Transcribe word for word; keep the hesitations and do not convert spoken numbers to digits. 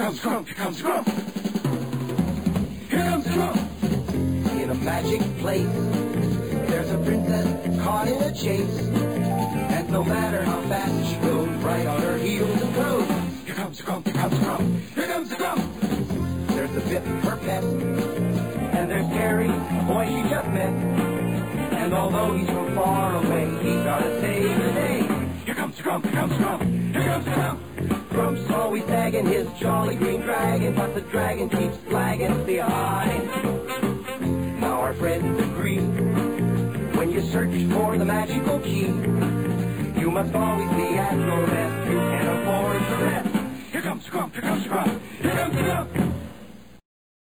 comes Grump, here comes Grump. Here comes Grump. In a magic place, there's a princess caught in a chase. And no matter how fast she goes, right on her heels it goes. Here comes Grump, here comes Grump, here comes the Grump. There's the Bip, her pet, and there's Gary, the boy she just met. And although he's from far away, he's gotta save the day. Here comes Grump, here comes Grump, here comes Grump. Grump's always nagging his jolly green dragon, but the dragon keeps flagging the eye. Now our friends agree, when you search for the magical key, you must always be at your best, you can't afford to rest. Here comes Grump, here comes Grump, here comes Grump.